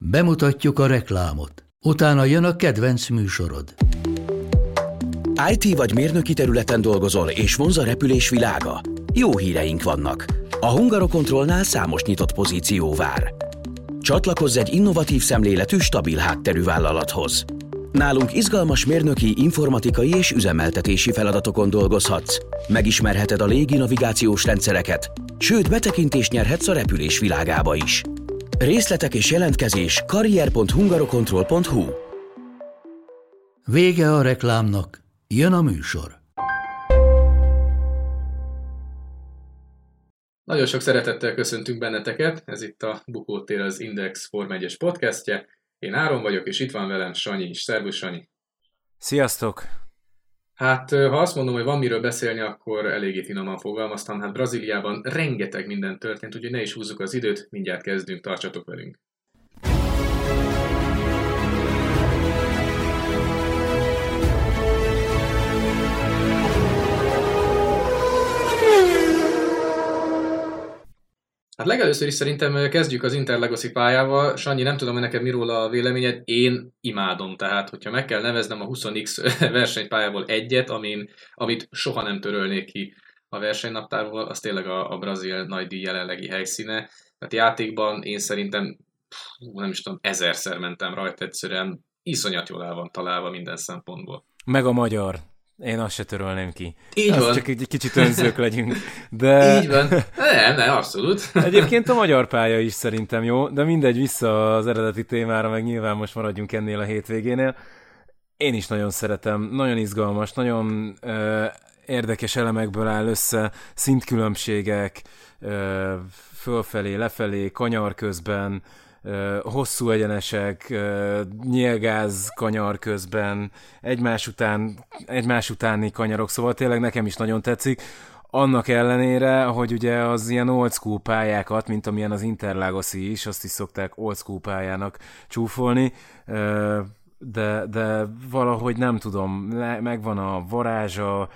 Bemutatjuk a reklámot. Utána jön a kedvenc műsorod. IT vagy mérnöki területen dolgozol, és vonz a repülés világa? Jó híreink vannak. A Hungarocontrolnál számos nyitott pozíció vár. Csatlakozz egy innovatív szemléletű, stabil hátterű vállalathoz. Nálunk izgalmas mérnöki, informatikai és üzemeltetési feladatokon dolgozhatsz. Megismerheted a légi navigációs rendszereket, sőt betekintést nyerhetsz a repülés világába is. Részletek és jelentkezés karrier.hungarocontrol.hu. Vége a reklámnak, jön a műsor. Nagyon sok szeretettel köszöntünk benneteket, ez itt a Bukótér, az Index Form 1-es podcastje. Én Áron vagyok, és itt van velem Sanyi is. Szervusz, Sanyi! Sziasztok! Hát, ha azt mondom, hogy van miről beszélni, akkor eléggé finoman fogalmaztam. Hát Brazíliában rengeteg minden történt, úgyhogy ne is húzzuk az időt, mindjárt kezdünk, tartsatok velünk! Hát legelőször is szerintem kezdjük az Interlegacy pályával. Sanyi, nem tudom, hogy neked miről a véleményed, én imádom. Tehát, hogyha meg kell neveznem a 20X versenypályából egyet, amit soha nem törölnék ki a versenynaptárból, az tényleg a brazil nagydíj jelenlegi helyszíne. Tehát játékban én szerintem, nem is tudom, 1000-szer mentem rajta, egyszerűen iszonyat jól el van találva minden szempontból. Meg a magyar. Én azt se törölném ki. Így azt van. Csak egy kicsit önzők legyünk. De... Így van. Nem, abszolút. Egyébként a magyar pálya is szerintem jó, de mindegy, vissza az eredeti témára, meg nyilván most maradjunk ennél a hétvégénél. Én is nagyon szeretem, nagyon izgalmas, nagyon érdekes elemekből áll össze, szintkülönbségek, fölfelé, lefelé, kanyar közben, hosszú egyenesek, nyílgáz kanyar közben, egymás utáni kanyarok, szóval tényleg nekem is nagyon tetszik. Annak ellenére, hogy ugye az ilyen old school pályákat, mint amilyen az Interlagoszi is, azt is szokták old school pályának csúfolni, de valahogy nem tudom, megvan a varázsa,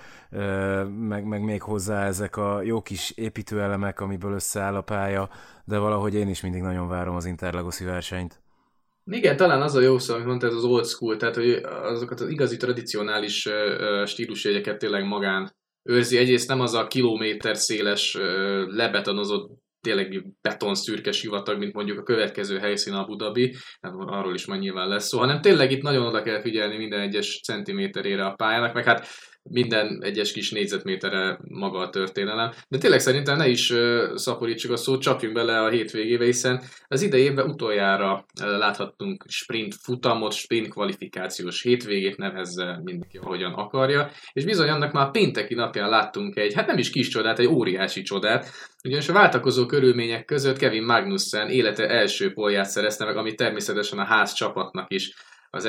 meg még hozzá ezek a jó kis építőelemek, amiből összeáll a pálya, de valahogy én is mindig nagyon várom az Interlagoszi versenyt. Igen, talán az a jó szó, amit mondta, ez az old school, tehát hogy azokat az igazi tradicionális stílusjegyeket tényleg magán őrzi. Egyrészt nem az a kilométer széles, lebetonozott, tényleg betonszürke sivatag, mint mondjuk a következő helyszín Abu Dhabi, hát arról is majd nyilván lesz szó, hanem tényleg itt nagyon oda kell figyelni minden egyes centiméterére a pályának, meg hát minden egyes kis négyzetméterre maga a történelem. De tényleg szerintem ne is szaporítsuk a szót, csapjunk bele a hétvégébe, hiszen az idejében utoljára láthattunk sprint futamot, sprint kvalifikációs hétvégét, nevezze mindenki ahogyan akarja, és bizony annak már pénteki napján láttunk egy, hát nem is kis csodát, egy óriási csodát, ugyanis a váltakozó körülmények között Kevin Magnussen élete első polját szerezte meg, ami természetesen a ház csapatnak is az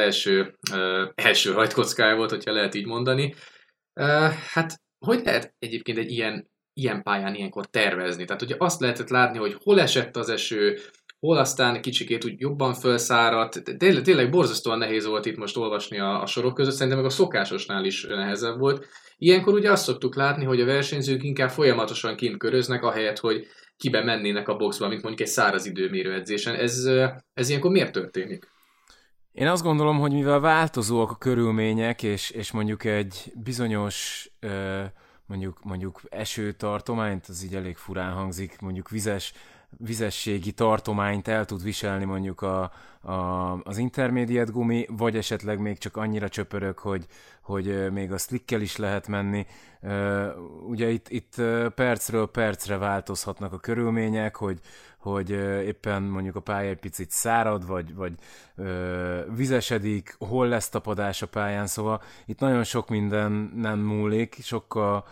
első rajtkockája volt, hogyha lehet így mondani. Hát, hogy lehet egyébként egy ilyen pályán ilyenkor tervezni? Tehát ugye azt lehetett látni, hogy hol esett az eső, hol aztán kicsikét úgy jobban felszáradt. Tényleg borzasztóan nehéz volt itt most olvasni a sorok között, szerintem meg a szokásosnál is nehezebb volt. Ilyenkor ugye azt szoktuk látni, hogy a versenyzők inkább folyamatosan kint köröznek, ahelyett, hogy kibe mennének a boxba, mint mondjuk egy száraz időmérő edzésen. Ez ilyenkor miért történik? Én azt gondolom, hogy mivel változóak a körülmények, és mondjuk egy bizonyos mondjuk esőtartományt, az így elég furán hangzik, mondjuk vizességi tartományt el tud viselni mondjuk az intermediate gumi, vagy esetleg még csak annyira csöpörög, hogy még a slickkel is lehet menni. Ugye itt percről percre változhatnak a körülmények, hogy éppen mondjuk a pálya egy picit szárad, vagy vizesedik, hol lesz tapadás a pályán, szóval itt nagyon sok minden nem múlik, sokkal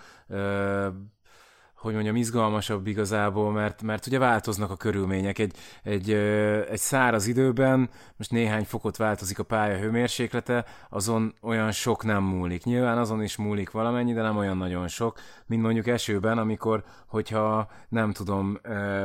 hogy mondjam, izgalmasabb igazából, mert ugye változnak a körülmények. Egy száraz időben, most néhány fokot változik a pálya hőmérséklete, azon olyan sok nem múlik. Nyilván azon is múlik valamennyi, de nem olyan nagyon sok, mint mondjuk esőben, hogyha nem tudom,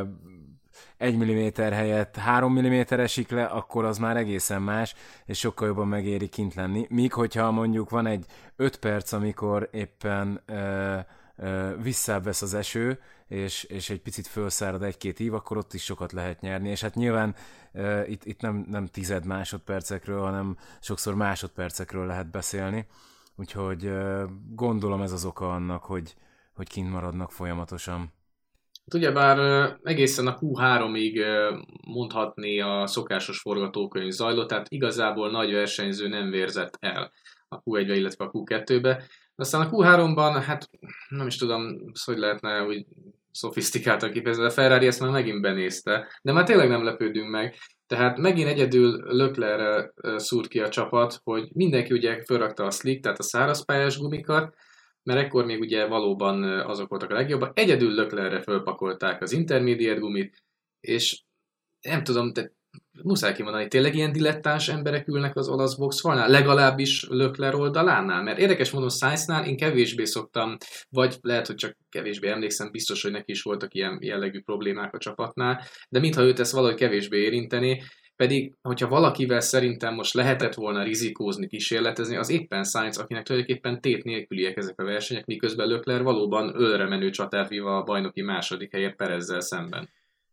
1 mm helyett 3 mm esik le, akkor az már egészen más, és sokkal jobban megéri kint lenni. Míg hogyha mondjuk van egy 5 perc, amikor éppen visszább vesz az eső, és egy picit felszárad egy-két ív, akkor ott is sokat lehet nyerni, és hát nyilván itt nem tized másodpercekről, hanem sokszor másodpercekről lehet beszélni, úgyhogy gondolom ez az oka annak, hogy kint maradnak folyamatosan. Ugyebár egészen a Q3-ig mondhatni a szokásos forgatókönyv zajlott, tehát igazából nagy versenyző nem vérzett el a Q1-be, illetve a Q2-be. Aztán a Q3-ban, hát nem is tudom, hogy lehetne úgy szofisztikáltan kifejezni, de a Ferrari ezt már megint benézte, de már tényleg nem lepődünk meg. Tehát megint egyedül Leclercre szúrt ki a csapat, hogy mindenki ugye felrakta a slick, tehát a szárazpályás gumikat, mert ekkor még ugye valóban azok voltak a legjobbak. Egyedül Leclercre fölpakolták az intermediate gumit, és nem tudom, de muszáj kimondani, tényleg ilyen dilettáns emberek ülnek az olasz boxfalnál, legalábbis Leclerc oldalánál, mert érdekes módon Sainznál én kevésbé szoktam, vagy lehet, hogy csak kevésbé emlékszem, biztos, hogy neki is voltak ilyen jellegű problémák a csapatnál, de mintha őt ezt valahogy kevésbé érinteni, pedig, hogyha valakivel szerintem most lehetett volna rizikózni, kísérletezni, az éppen Sainz, akinek tulajdonképpen tét nélküliek ezek a versenyek, miközben Leclerc valóban ölre menő csatát vív a bajnoki második helyért Perezzel szemben.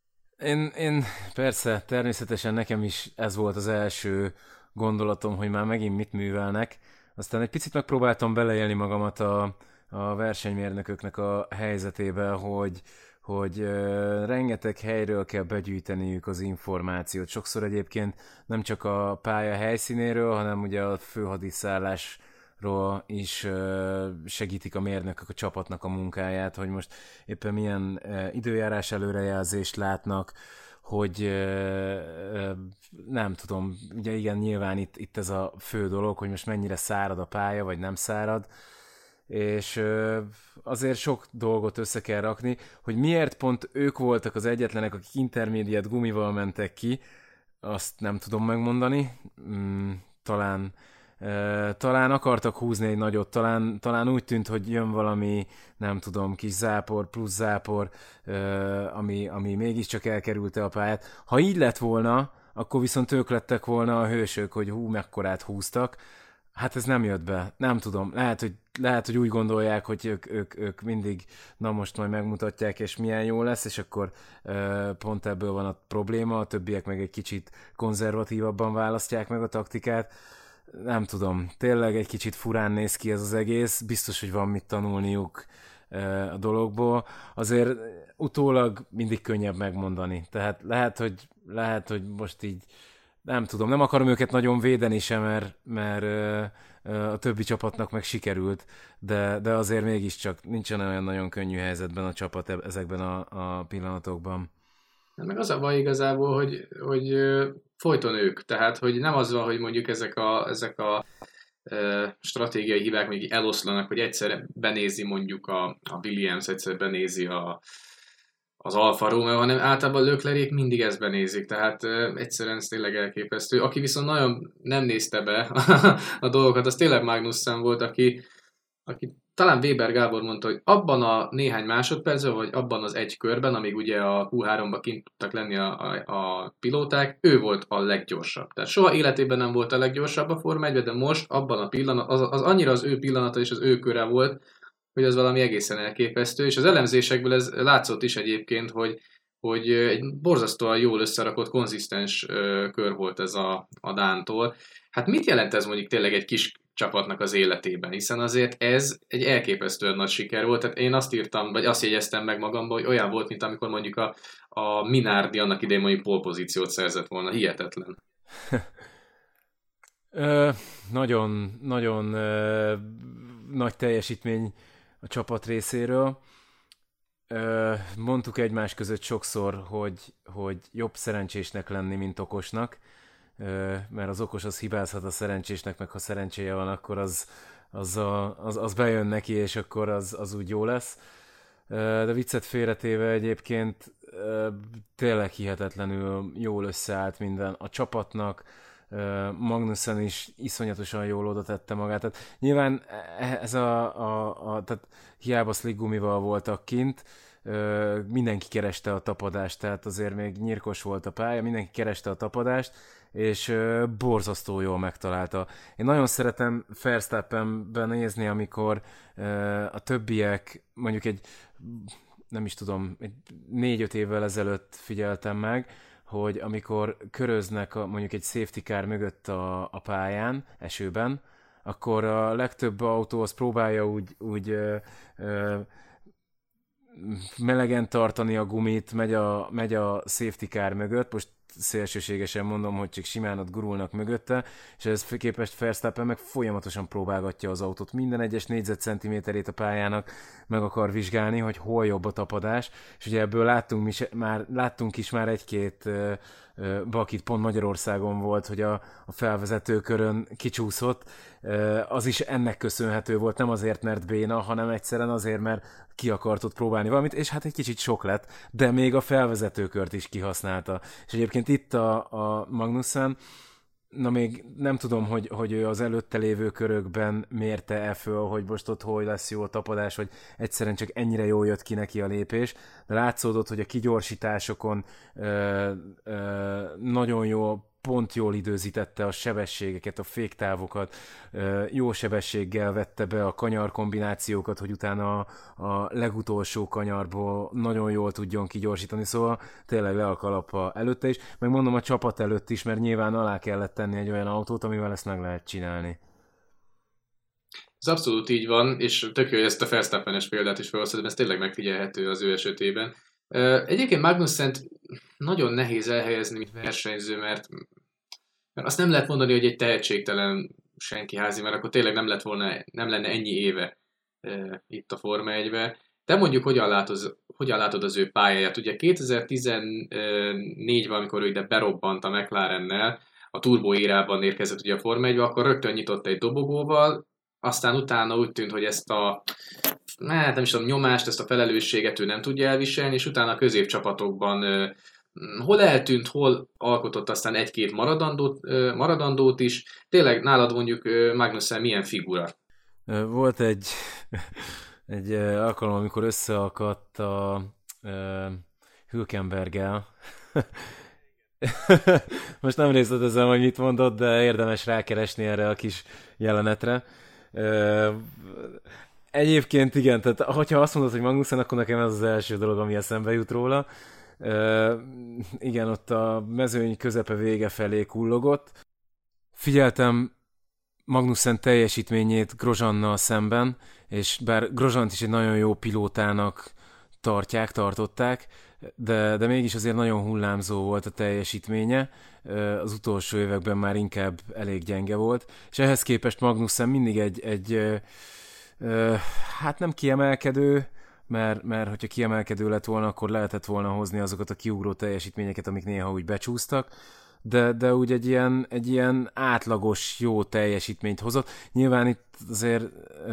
Én persze, természetesen nekem is ez volt az első gondolatom, hogy már megint mit művelnek. Aztán egy picit megpróbáltam beleélni magamat a versenymérnököknek a helyzetébe, hogy rengeteg helyről kell begyűjteniük az információt. Sokszor egyébként nem csak a pálya helyszínéről, hanem ugye a főhadiszállásról is segítik a mérnökök a csapatnak a munkáját, hogy most éppen milyen időjárás előrejelzést látnak, hogy nem tudom, ugye igen, nyilván itt ez a fő dolog, hogy most mennyire szárad a pálya, vagy nem szárad, és azért sok dolgot össze kell rakni, hogy miért pont ők voltak az egyetlenek, akik intermediate gumival mentek ki, azt nem tudom megmondani, talán akartak húzni egy nagyot, talán úgy tűnt, hogy jön valami, nem tudom, kis zápor, plusz zápor, ami mégiscsak elkerülte a pályát. Ha így lett volna, akkor viszont ők lettek volna a hősök, hogy mekkorát húztak. Hát ez nem jött be. Nem tudom. Lehet, hogy úgy gondolják, hogy ők mindig, na most majd megmutatják, és milyen jó lesz, és akkor pont ebből van a probléma, a többiek meg egy kicsit konzervatívabban választják meg a taktikát. Nem tudom. Tényleg egy kicsit furán néz ki ez az egész. Biztos, hogy van mit tanulniuk a dologból. Azért utólag mindig könnyebb megmondani. Tehát lehet, hogy most így nem tudom, nem akarom őket nagyon védeni sem, mert a többi csapatnak meg sikerült, de azért mégiscsak nincsen olyan nagyon könnyű helyzetben a csapat ezekben a pillanatokban. Meg az a baj igazából, hogy folyton ők, tehát hogy nem az van, hogy mondjuk ezek a stratégiai hibák mondjuk eloszlanak, hogy egyszer benézi mondjuk a Williams, egyszer benézi az Alfa Romeo, hanem általában Leclercék mindig ezt benézik, tehát egyszerűen ez tényleg elképesztő. Aki viszont nagyon nem nézte be a dolgokat, az tényleg Magnussen volt, aki talán Weber Gábor mondta, hogy abban a néhány másodpercben, vagy abban az egy körben, amíg ugye a Q3-ba kint tudtak lenni a pilóták, ő volt a leggyorsabb. Tehát soha életében nem volt a leggyorsabb a Forma 1-ben, de most abban a pillanatban, az annyira az ő pillanata és az ő köre volt, hogy az valami egészen elképesztő, és az elemzésekből ez látszott is egyébként, hogy egy borzasztóan jól összerakott, konzisztens kör volt ez a Dántól. Hát mit jelent ez mondjuk tényleg egy kis csapatnak az életében? Hiszen azért ez egy elképesztően nagy siker volt. Tehát én azt írtam, vagy azt jegyeztem meg magamban, hogy olyan volt, mint amikor mondjuk a Minardi annak idején mondjuk polpozíciót szerzett volna. Hihetetlen. Nagyon nagy teljesítmény a csapat részéről. Mondtuk egymás között sokszor, hogy jobb szerencsésnek lenni, mint okosnak, mert az okos az hibázhat a szerencsésnek, meg ha szerencséje van, akkor az bejön neki, és akkor az úgy jó lesz. De viccet félretéve egyébként tényleg hihetetlenül jól összeállt minden a csapatnak, Magnussen is iszonyatosan jól oda tette magát. Tehát nyilván ez tehát hiába slick gumival voltak kint, mindenki kereste a tapadást, tehát azért még nyírkos volt a pálya, mindenki kereste a tapadást, és borzasztó jól megtalálta. Én nagyon szeretem Verstappenben nézni, amikor a többiek, mondjuk nem is tudom, 4-5 évvel ezelőtt figyeltem meg, hogy amikor köröznek mondjuk egy safety car mögött a pályán, esőben, akkor a legtöbb autó az próbálja úgy melegen tartani a gumit, megy a safety car mögött, most szélsőségesen mondom, hogy csak simán ott gurulnak mögötte, és ez képest Verstappen meg folyamatosan próbálgatja az autót. Minden egyes négyzetcentiméterét a pályának meg akar vizsgálni, hogy hol jobb a tapadás, és ugye ebből láttunk is már egy-két bakit, pont Magyarországon volt, hogy a felvezetőkörön kicsúszott, az is ennek köszönhető volt, nem azért, mert béna, hanem egyszerűen azért, mert ki akart ott próbálni valamit, és hát egy kicsit sok lett, de még a felvezetőkört is kihasználta. És egyébként itt a Magnussen, na még nem tudom, hogy ő az előtte lévő körökben mérte-e föl, hogy most ott hol lesz jó a tapadás, vagy egyszerűen csak ennyire jól jött ki neki a lépés, de látszódott, hogy a kigyorsításokon nagyon jó, pont jól időzítette a sebességeket, a féktávokat, jó sebességgel vette be a kanyarkombinációkat, hogy utána a legutolsó kanyarból nagyon jól tudjon kigyorsítani, szóval tényleg le a kalappa előtte is, meg mondom a csapat előtt is, mert nyilván alá kellett tenni egy olyan autót, amivel ezt meg lehet csinálni. Ez abszolút így van, és tök jó, hogy ezt a Verstappen-es példát is felhoztad, ez tényleg megfigyelhető az ő esetében. Egyébként Magnussent nagyon nehéz elhelyezni, mint versenyző, mert azt nem lehet mondani, hogy egy tehetségtelen senki házi, mert akkor tényleg nem lenne ennyi éve itt a Forma 1-ben. De mondjuk hogyan látod az ő pályáját? Ugye 2014-ben, amikor ő ide berobbant a McLarennel, a turbo érában érkezett ugye a Forma 1-be, akkor rögtön nyitott egy dobogóval, aztán utána úgy tűnt, hogy ezt a nem is tudom, nyomást, ezt a felelősséget ő nem tudja elviselni, és utána a középcsapatokban hol eltűnt, hol alkotott aztán egy-két maradandót is. Tényleg nálad mondjuk Magnussen milyen figura? Volt egy alkalom, amikor összeakadt a Hülkenberggel. Most nem részletezem, hogy mit mondott, de érdemes rákeresni erre a kis jelenetre. Egyébként igen, tehát hogyha azt mondod, hogy Magnussen, akkor nekem ez az első dolog, ami eszembe jut róla. Igen, ott a mezőny közepe vége felé kullogott. Figyeltem Magnussen teljesítményét Grosjeannal szemben, és bár Grosjeant is egy nagyon jó pilótának tartották, de mégis azért nagyon hullámzó volt a teljesítménye, az utolsó években már inkább elég gyenge volt, és ehhez képest Magnussen mindig egy hát nem kiemelkedő, mert hogyha kiemelkedő lett volna, akkor lehetett volna hozni azokat a kiugró teljesítményeket, amik néha úgy becsúsztak, de úgy egy ilyen átlagos jó teljesítményt hozott. Nyilván itt azért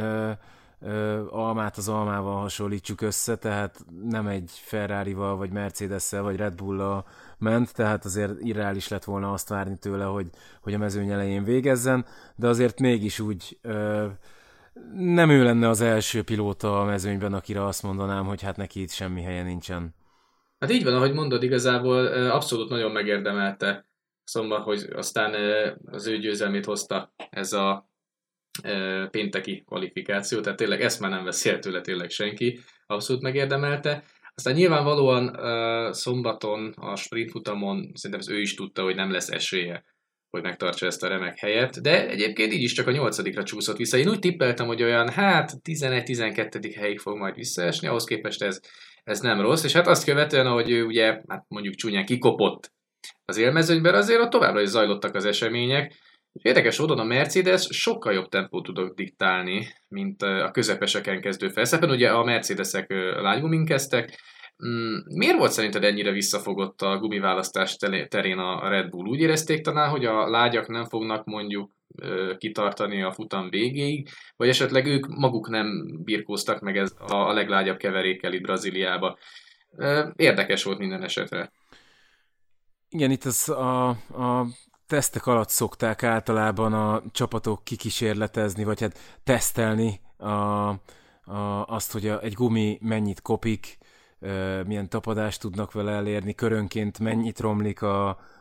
almát az almával hasonlítsuk össze, tehát nem egy Ferrarival, vagy Mercedes-szel, vagy Red Bull-al ment, tehát azért irreális lett volna azt várni tőle, hogy a mezőny elején végezzen, de azért mégis úgy nem ő lenne az első pilóta a mezőnyben, akire azt mondanám, hogy hát neki itt semmi helye nincsen. Hát így van, ahogy mondod, igazából abszolút nagyon megérdemelte Szombat, hogy aztán az ő győzelmét hozta ez a pénteki kvalifikáció, tehát tényleg ezt már nem veszi el tőle tényleg senki, abszolút megérdemelte. Aztán nyilvánvalóan szombaton a sprintfutamon szerintem ő is tudta, hogy nem lesz esélye, hogy megtartsa ezt a remek helyet, de egyébként így is csak a 8-ra csúszott vissza. Én úgy tippeltem, hogy olyan 11-12. helyig fog majd visszaesni, ahhoz képest ez nem rossz, és hát azt követően, ahogy ő ugye, hát mondjuk csúnyán kikopott az élmezőnyben, azért ott továbbra is zajlottak az események. Érdekes módon a Mercedes sokkal jobb tempót tudok diktálni, mint a közepeseken kezdő Verstappen. Ugye a Mercedesek lágygumin kezdtek. Miért volt szerinted ennyire visszafogott a gumiválasztás terén a Red Bull? Úgy érezték talán, hogy a lágyak nem fognak mondjuk kitartani a futam végéig, vagy esetleg ők maguk nem birkóztak meg ez a leglágyabb keverékkel itt Brazíliába. Érdekes volt minden esetre. Igen, itt a tesztek alatt szokták általában a csapatok kikísérletezni, vagy hát tesztelni azt, hogy egy gumi mennyit kopik, milyen tapadást tudnak vele elérni, körönként mennyit romlik a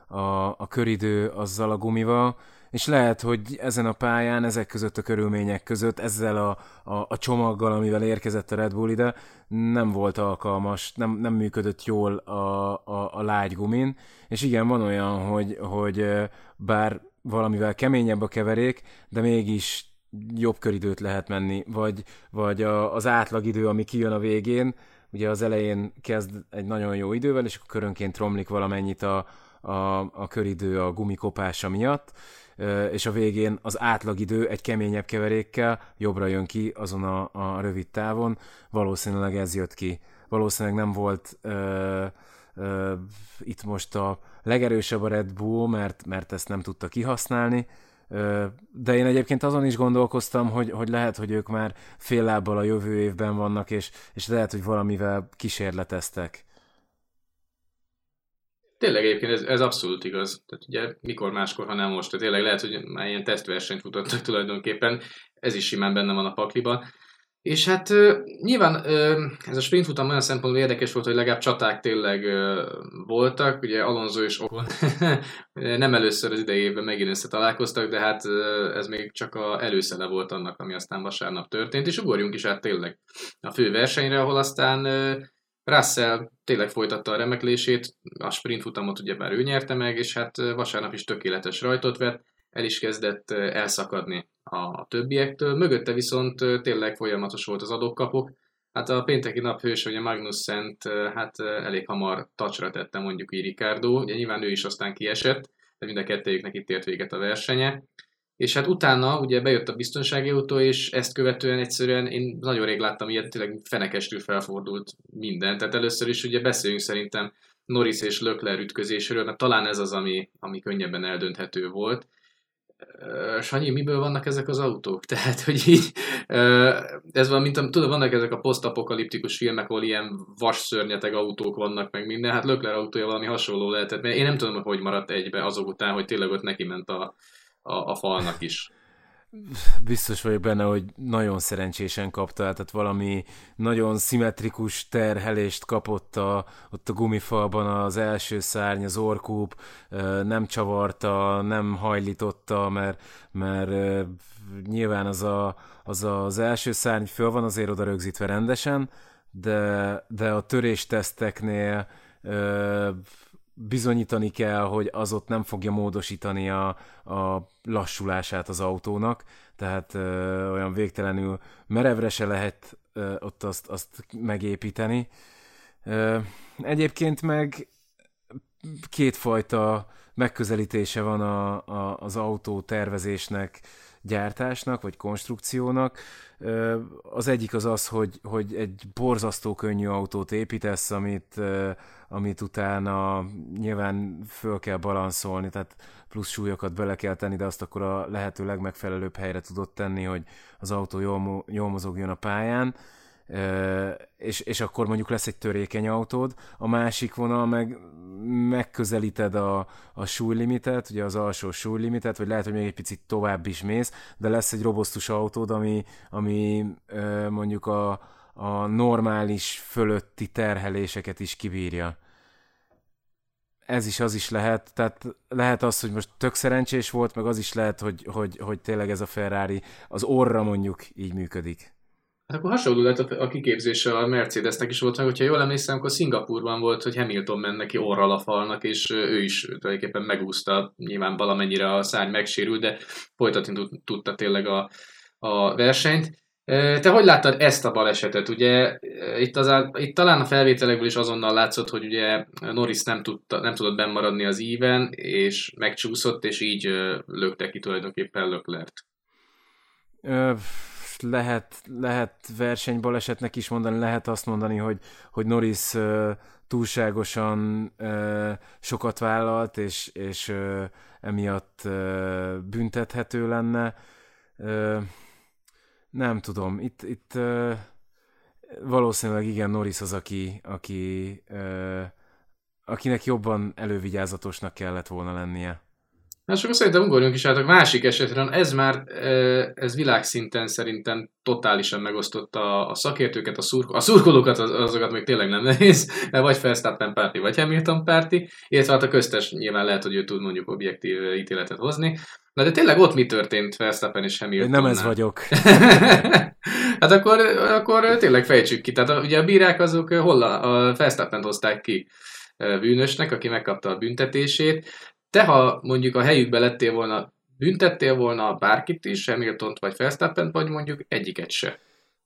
a köridő azzal a gumival, és lehet, hogy ezen a pályán, ezek között a körülmények között, ezzel a csomaggal, amivel érkezett a Red Bull ide, nem volt alkalmas, nem működött jól a lágy gumin, és igen, van olyan, hogy bár valamivel keményebb a keverék, de mégis jobb köridőt lehet menni, vagy az átlagidő, ami kijön a végén, ugye az elején kezd egy nagyon jó idővel, és akkor körönként romlik valamennyit a köridő a gumikopása miatt, és a végén az átlagidő egy keményebb keverékkel jobbra jön ki azon a rövid távon. Valószínűleg ez jött ki. Valószínűleg nem volt itt most a legerősebb a Red Bull, mert ezt nem tudta kihasználni, de én egyébként azon is gondolkoztam, hogy lehet, hogy ők már fél lábbal a jövő évben vannak, és lehet, hogy valamivel kísérleteztek. Tényleg egyébként ez abszolút igaz. Tehát ugye mikor máskor, ha nem most. Tehát tényleg lehet, hogy már ilyen tesztversenyt futottak tulajdonképpen. Ez is simán benne van a pakliban. És hát nyilván ez a sprintfutam olyan szempontból érdekes volt, hogy legalább csaták tényleg voltak. Ugye Alonso és Ocon nem először az idei évben megint összetalálkoztak, de hát ez még csak a előszele volt annak, ami aztán vasárnap történt. És ugorjunk is át tényleg a fő versenyre, ahol aztán Russell tényleg folytatta a remeklését, a sprintfutamot ugyebár ő nyerte meg, és hát vasárnap is tökéletes rajtot vett, el is kezdett elszakadni a többiektől. Mögötte viszont tényleg folyamatos volt az adok-kapok. Hát a pénteki nap hősögye Magnussent hát elég hamar tacsra tette mondjuk így Ricciardo, ugye nyilván ő is aztán kiesett, de mind a kettőjüknek itt ért véget a versenye. És hát utána ugye bejött a biztonsági autó, és ezt követően egyszerűen én nagyon rég láttam ilyet, tényleg fenekestül felfordult minden. Tehát először is ugye beszéljünk szerintem Norris és Leclerc ütközésről, mert talán ez az, ami könnyebben eldönthető volt. Sanyi, miből vannak ezek az autók? Tehát, hogy így, ez van, mint tudom, vannak ezek a posztapokaliptikus filmek, ahol ilyen vasszörnyeteg autók vannak, meg minden. Hát Leclerc autója valami hasonló lehetett, mert én nem tudom, hogy maradt egybe azok után, hogy tényleg ott neki ment a falnak is. Biztos vagyok benne, hogy nagyon szerencsésen kapta, tehát valami nagyon szimmetrikus terhelést kapott ott a gumifalban az első szárny, az orkúp, nem csavarta, nem hajlította, mert nyilván az első szárny föl van azért oda rögzítve rendesen, de a törésteszteknél bizonyítani kell, hogy az ott nem fogja módosítani a lassulását az autónak, tehát olyan végtelenül merevre se lehet ott azt megépíteni. Egyébként meg kétfajta megközelítése van az autó tervezésnek, gyártásnak, vagy konstrukciónak. Az egyik az, hogy egy borzasztó könnyű autót építesz, amit utána nyilván föl kell balanszolni, tehát plusz súlyokat bele kell tenni, de azt akkor a lehető legmegfelelőbb helyre tudod tenni, hogy az autó jól mozogjon a pályán, és akkor mondjuk lesz egy törékeny autód. A másik vonal megközelíted a súlylimitet, ugye az alsó súlylimitet, vagy lehet, hogy még egy picit tovább is mész, de lesz egy robosztus autód, ami mondjuk a normális fölötti terheléseket is kibírja. Ez is, az is lehet, tehát lehet az, hogy most tök szerencsés volt, meg az is lehet, hogy tényleg ez a Ferrari az orra mondjuk így működik. Hát akkor hasonló lett a kiképzése a Mercedesnek is volt, hogyha jól emlékszem, akkor Szingapurban volt, hogy Hamilton ment neki orral a falnak, és ő is tulajdonképpen megúszta, nyilván valamennyire a szárny megsérült, de folytatni tudta tényleg a versenyt. Te hogy láttad ezt a balesetet? Ugye itt talán a felvételekből is azonnal látszott, hogy ugye Norris nem tudott bennmaradni az íven, és megcsúszott, és így lökte ki tulajdonképpen Leclerc-t. Lehet versenybalesetnek is mondani, lehet azt mondani, hogy Norris túlságosan sokat vállalt, és emiatt büntethető lenne. Nem tudom, itt valószínűleg igen, Norris az, akinek jobban elővigyázatosnak kellett volna lennie. Hát akkor szerintem ugorjunk is át a másik esetre, ez világszinten szerintem totálisan megosztotta a szakértőket, a szurkolókat, azokat még tényleg nem nehéz, mert vagy Verstappen párti, vagy Hamilton párti, illetve hát a köztes nyilván lehet, hogy ő tud mondjuk objektív ítéletet hozni. Na de tényleg ott mi történt Verstappen és Hamiltonnál? Én nem ez vagyok. Hát akkor tényleg fejtsük ki. Tehát ugye a bírák azok a Verstappent hozták ki bűnösnek, aki megkapta a büntetését. Te, ha mondjuk a helyükbe lettél volna, büntettél volna bárkit is, Hamiltont vagy Verstappent, vagy mondjuk egyiket se.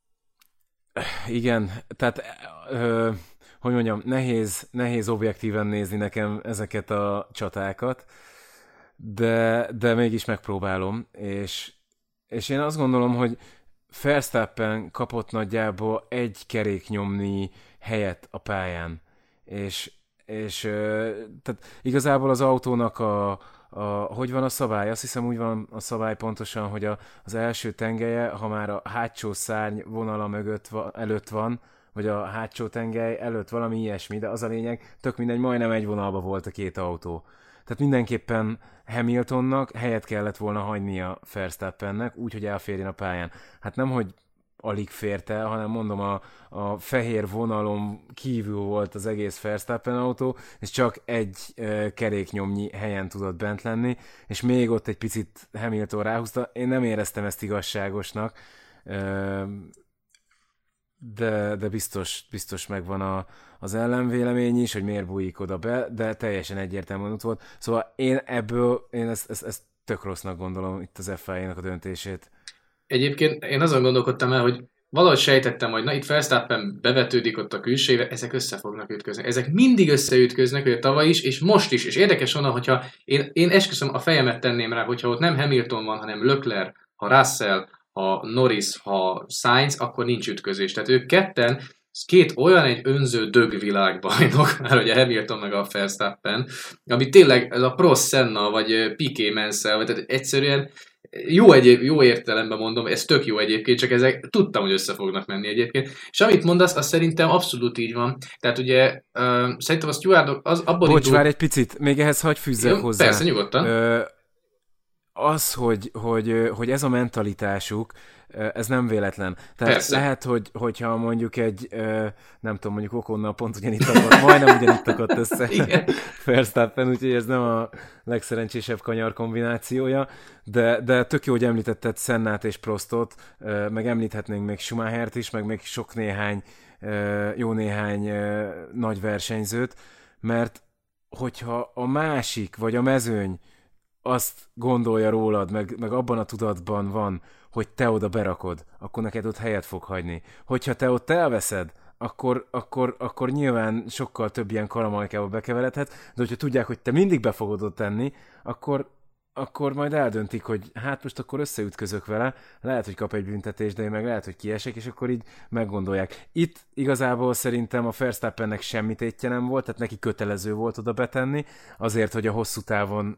Igen, tehát hogy mondjam, nehéz objektíven nézni nekem ezeket a csatákat, de mégis megpróbálom, és én azt gondolom, hogy Verstappen kapott nagyjából egy keréknyomnyi helyet a pályán, és tehát igazából az autónak hogy van a szabály? Azt hiszem úgy van a szabály pontosan, hogy az első tengelye, ha már a hátsó szárny vonala előtt van, vagy a hátsó tengely előtt valami ilyesmi, de az a lényeg, tök mindegy, majdnem egy vonalba volt a két autó. Tehát mindenképpen Hamiltonnak helyet kellett volna hagynia Verstappennek, úgy, hogy elférjen a pályán. Hát nem, hogy alig fért el, hanem mondom, a fehér vonalon kívül volt az egész Verstappen autó, és csak egy keréknyomnyi helyen tudott bent lenni, és még ott egy picit Hamilton ráhúzta. Én nem éreztem ezt igazságosnak, de biztos megvan az ellenvélemény is, hogy miért bújik oda be, de teljesen egyértelműen ott volt. Szóval én ezt tök rossznak gondolom itt az FIA-nak a döntését. Egyébként én azon gondolkodtam el, hogy valahogy sejtettem, hogy na itt Verstappen bevetődik ott a külsőre, ezek össze fognak ütközni. Ezek mindig összeütköznek, hogy tavaly is, és most is. És érdekes volna, hogyha én esküszöm, a fejemet tenném rá, hogyha ott nem Hamilton van, hanem Leclerc, ha Russell, ha Norris, ha Sainz, akkor nincs ütközés. Tehát ők ketten, két olyan egy önző dögvilágbajnok, már ugye Hamilton meg a Verstappen, ami tényleg ez a Prost Senna, vagy Piqué Mansell, vagy tehát egyszerűen jó értelemben mondom, ez tök jó egyébként, csak ezek tudtam, hogy össze fognak menni egyébként. És amit mondasz, az szerintem abszolút így van. Tehát ugye szerintem a stewardok abban Bocs, várj egy picit, még ehhez hagy fűzzek hozzá. Persze, nyugodtan. Az, hogy ez a mentalitásuk, ez nem véletlen. Tehát persze. Lehet, hogyha mondjuk nem tudom, mondjuk Okonnal pont majdnem ugyanitt akadt össze Verstappen, úgyhogy ez nem a legszerencsésebb kanyar kombinációja, de tök jó, hogy említetted Sennát és Prostot, meg említhetnénk még Schumachert is, meg még sok jó néhány nagy versenyzőt, mert hogyha a másik, vagy a mezőny azt gondolja rólad, meg abban a tudatban van, hogy te oda berakod, akkor neked ott helyet fog hagyni. Hogyha te ott elveszed, akkor nyilván sokkal több ilyen kalamajkába bekeveredhet, de hogyha tudják, hogy te mindig be fogod ott tenni, akkor majd eldöntik, hogy hát most akkor összeütközök vele, lehet, hogy kap egy büntetést, de én meg lehet, hogy kiesek, és akkor így meggondolják. Itt igazából szerintem a Verstappennek semmi tétje nem volt, tehát neki kötelező volt oda betenni, azért, hogy a hosszú távon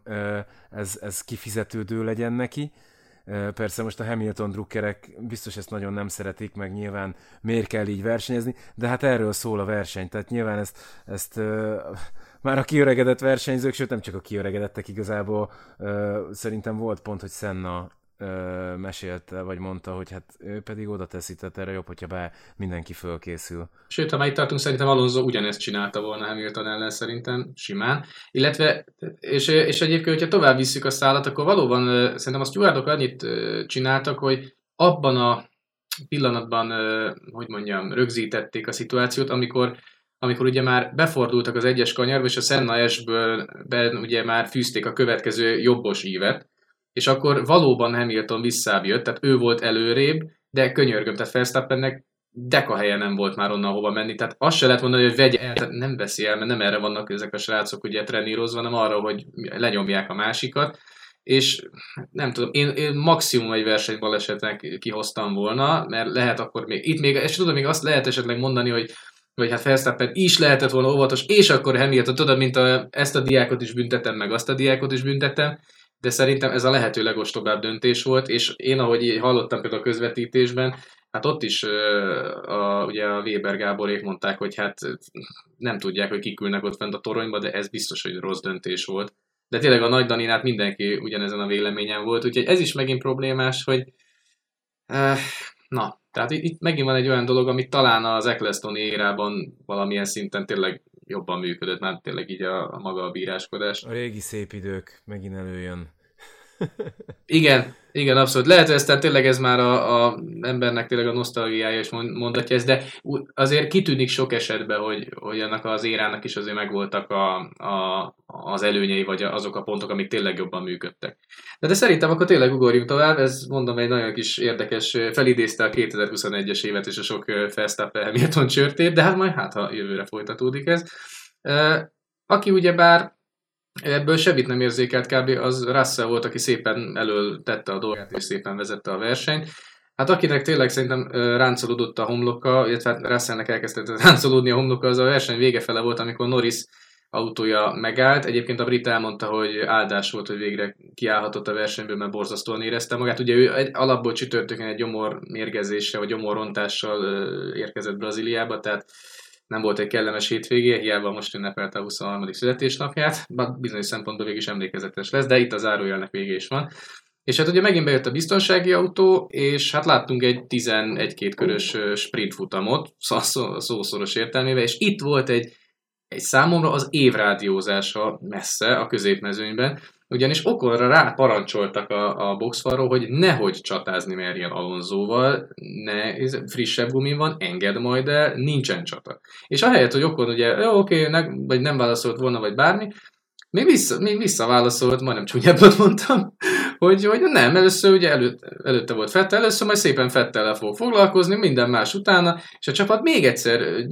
ez kifizetődő legyen neki. Persze most a Hamilton drukkerek biztos ezt nagyon nem szeretik, meg nyilván miért kell így versenyezni, de hát erről szól a verseny, tehát nyilván ezt már a kiöregedett versenyzők, sőt nem csak a kiöregedettek igazából, szerintem volt pont, hogy Senna mesélte, vagy mondta, hogy hát ő pedig oda teszi, tehát erre jobb, hogyha mindenki fölkészül. Sőt, ha már itt tartunk, szerintem Alonso ugyanezt csinálta volna Hamilton ellen szerintem, simán. Illetve, és egyébként, hogyha tovább visszük a szállat, akkor valóban szerintem a stewardok annyit csináltak, hogy abban a pillanatban, hogy mondjam, rögzítették a szituációt, amikor ugye már befordultak az egyes kanyarba, és a Senna S-ből ugye már fűzték a következő jobbos ívet, és akkor valóban Hamilton visszább jött, tehát ő volt előrébb, de könyörgöm, tehát Verstappennek deka helye nem volt már onnan hova menni, tehát azt se lehet mondani, hogy vegye el, tehát nem veszi el, mert nem erre vannak ezek a srácok ugye trenírozva, hanem arra, hogy lenyomják a másikat, és nem tudom, én maximum egy versenybalesetnek kihoztam volna, mert lehet akkor és tudom, még azt lehet esetleg mondani, hogy hát Verstappen is lehetett volna óvatos, és akkor Hamilton, tudod, mint ezt a diákot is büntettem, meg azt a diákot is büntettem, de szerintem ez a lehető legostobább döntés volt, és én, ahogy hallottam például a közvetítésben, hát ott is ugye a Weber Gáborék mondták, hogy hát nem tudják, hogy kik ülnek ott fent a toronyba, de ez biztos, hogy rossz döntés volt. de tényleg a Nagy Daninát mindenki ugyanezen a véleményen volt, úgyhogy ez is megint problémás, hogy na, tehát itt megint van egy olyan dolog, amit talán az Ecclestoni érában valamilyen szinten tényleg jobban működött, már tényleg így a maga a bíráskodás. A régi szép idők megint előjön. Igen, abszolút. Lehet, hogy aztán tényleg ez már a embernek tényleg a nosztalgiája is mondatja ezt, de azért kitűnik sok esetben, hogy annak az érának is azért megvoltak az előnyei, vagy azok a pontok, amik tényleg jobban működtek. De szerintem akkor tényleg ugorjunk tovább, ez mondom egy nagyon kis érdekes, felidézte a 2021-es évet és a sok Verstappen Hamilton csörtét, de hát majd ha jövőre folytatódik ez. Aki ugyebár ebből semmit nem érzékelt kb. Az Russell volt, aki szépen elől tette a dolgát és szépen vezette a versenyt. Hát akinek tényleg szerintem ráncolódott a homloka, illetve Russellnek elkezdett ráncolódni a homloka, az a verseny vége fele volt, amikor Norris autója megállt. Egyébként a brit elmondta, hogy áldás volt, hogy végre kiállhatott a versenyből, mert borzasztóan érezte magát. Ugye ő alapból csütörtökön egy gyomormérgezéssel vagy gyomorrontással érkezett Brazíliába, tehát nem volt egy kellemes hétvégé, hiába most ünnepelte a 23. születésnapját, bizonyos szempontból végig is emlékezetes lesz, de itt az zárójelnek vége is van. És hát ugye megint bejött a biztonsági autó, és hát láttunk egy 11-2 körös sprint futamot, szószoros értelmével, és itt volt egy számomra az évrádiózása messze a középmezőnyben, ugyanis Oconra rá parancsoltak a boxfalról, hogy nehogy csatázni merjen Alonsóval, frissebb gumin van, engedd majd el, nincsen csata. És ahelyett, hogy Ocon ugye, vagy nem válaszolt volna, vagy bármi, még visszaválaszolt, majdnem csúnyábbat mondtam, hogy nem, először ugye előtte volt Vettel, először majd szépen Vettellel fog foglalkozni, minden más utána, és a csapat még egyszer,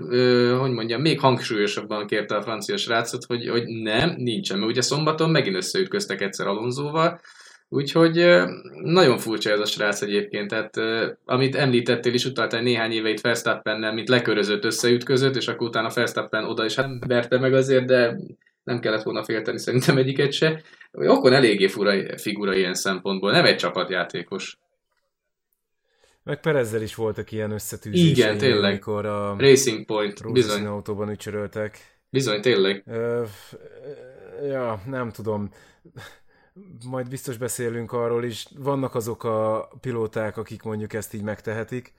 még hangsúlyosabban kérte a francia srácot, hogy nem, nincsen, mert ugye szombaton megint összeütköztek egyszer Alonsóval, úgyhogy nagyon furcsa ez a srác egyébként, tehát amit említettél is, utaltál néhány éve itt Verstappennel, mint lekörözött, összeütközött, és akkor utána Verstappen oda is hát verte meg azért, de nem kellett volna félteni szerintem egyiket se. Ocon eléggé fura figura ilyen szempontból, nem egy csapatjátékos. Meg Perezzel is voltak ilyen összetűzései. Igen, tényleg. Amikor a Racing Point, bizony. autóban ücsöröltek. Bizony, tényleg. Nem tudom. Majd biztos beszélünk arról is. Vannak azok a pilóták, akik mondjuk ezt így megtehetik,